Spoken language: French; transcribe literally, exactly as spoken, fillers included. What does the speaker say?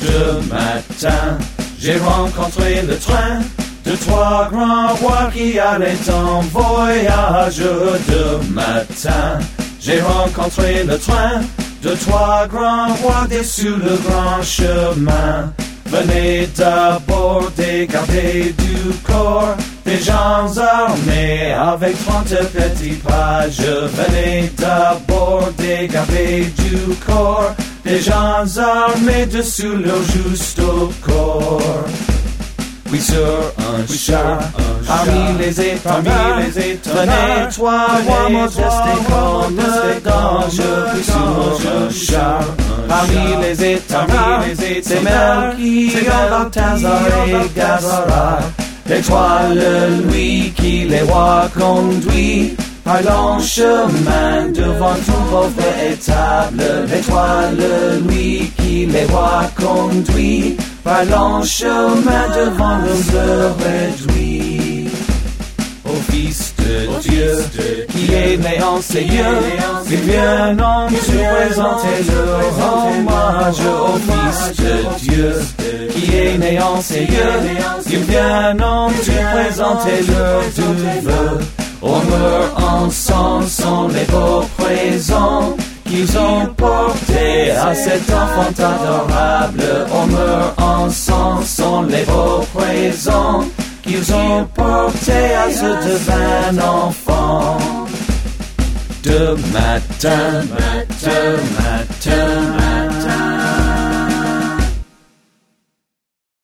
De matin, j'ai rencontré le train de trois grands rois qui allaient en voyage. De matin, j'ai rencontré le train de trois grands rois sous le grand chemin. Venez d'aborder, gardez du corps des gens armés avec trente petits pages. Venez d'aborder, gardez du corps des gens armés dessous leur juste corps. Oui, sur un char, parmi les étendards, venez trois rois modestes comme d'ange. Oui, sur un char, parmi les étendards, c'est Melchior, Balthazar et Gaspard. L'étoile, lui qui les rois conduit par long chemin devant une pauvre étable. L'étoile, lui qui les rois conduit par long chemin devant le bleu réduit. Ô Fils de Dieu, qui est né en ces lieux, il vient en te présenter le hommage. Ô Fils de Dieu, qui est né en ces lieux, il vient en te présenter le vœu. Au mur encens sont les beaux présents qu'ils ont portés à cet enfant adorable. Au mur encens sont les beaux présents qu'ils ont portés à ce divin enfant. De matin, de matin,